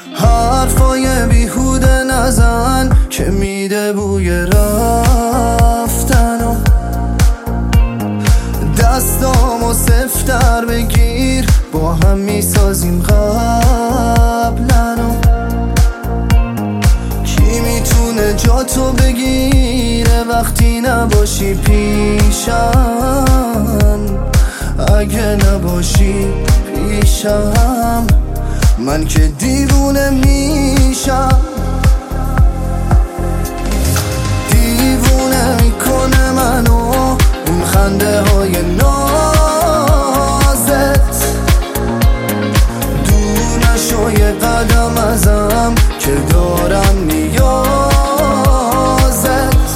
حرفای بیهوده نزن که میده بوی رفتن و دستامو سفتر بگیر، با هم میسازیم قبلن و کی میتونه جا تو بگیره وقتی نباشی پیشم؟ اگه نباشی پیشم من که دیوونه میشم. دیوونه میکنه منو اون خنده های نازت، دور نشو یه قدم ازم که دارم نیازت.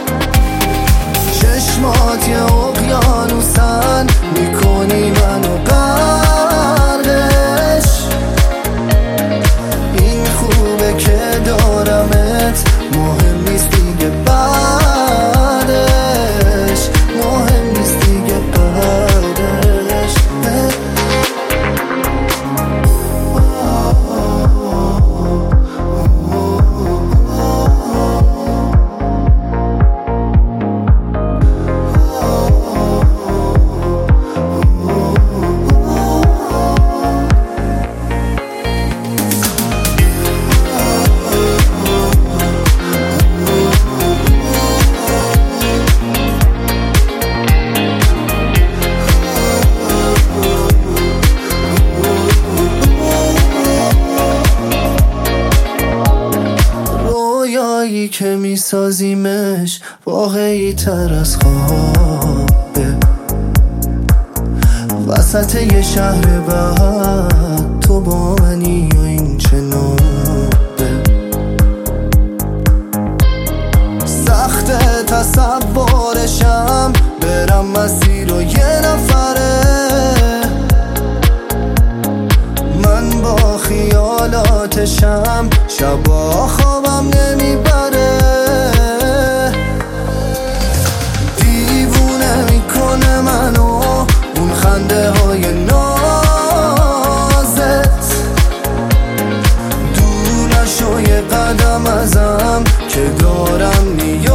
چشمات یه اقیانوسن میکنی منو غرقش، این خوبه که دارمت، مهم نیست دیگه بعدش، مهم نیست دیگه بعدش. رویایی که میسازیمش واقعی تر از خوابه، وسط یه شهر بعد تو با منی و این چه نوبه. سخت تصورشم برم مسیر و یه نفره، من با خیالاتشم شبا خوابم نمیبره. دیوونه میکنه منو اون خنده های نازت، دور نشو یه قدم ازم که دارم نیازت.